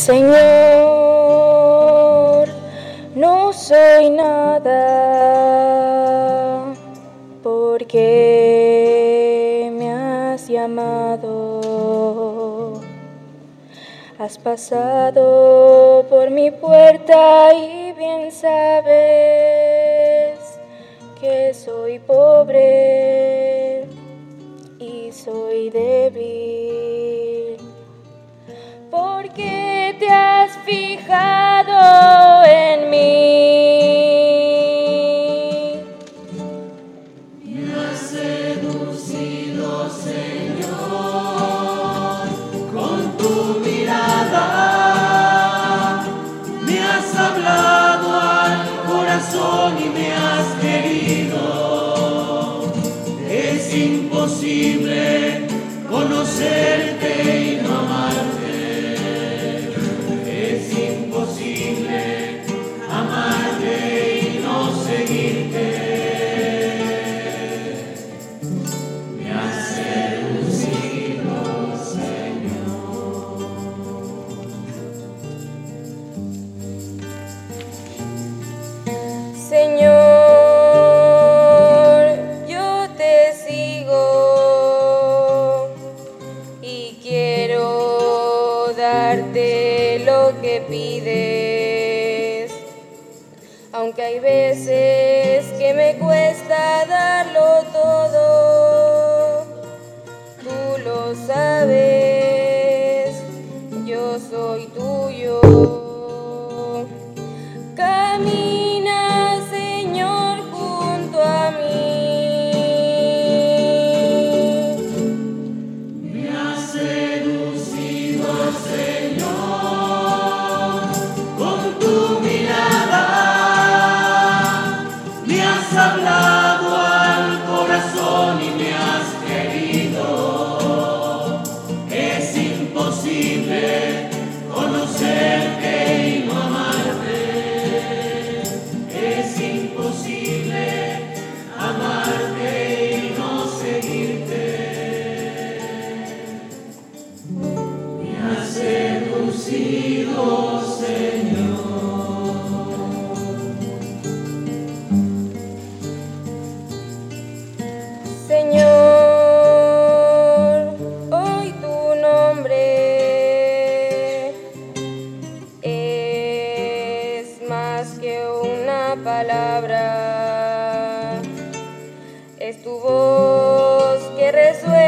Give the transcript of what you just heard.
Señor, no soy nada porque me has llamado. Has pasado por mi puerta y bien sabes que soy pobre y soy débil. Porque te has fijado en mí. Me has seducido, Señor, con tu mirada. Me has hablado al corazón y me has querido. Es imposible conocerte y no amarte. Amarte y no seguirte. Me has seducido, Señor. Señor, yo te sigo y quiero darte lo que pides. Aunque hay veces que me cuesta darlo todo, tú lo sabes, yo soy tuyo. Camina, Señor, junto a mí. Me has seducido, Señor, con tu mirada. Has hablado al corazón y me has querido. Es imposible conocerte y no amarte. Es imposible amarte y no seguirte. Me has seducido, Señor. Señor, hoy tu nombre es más que una palabra, es tu voz que resuena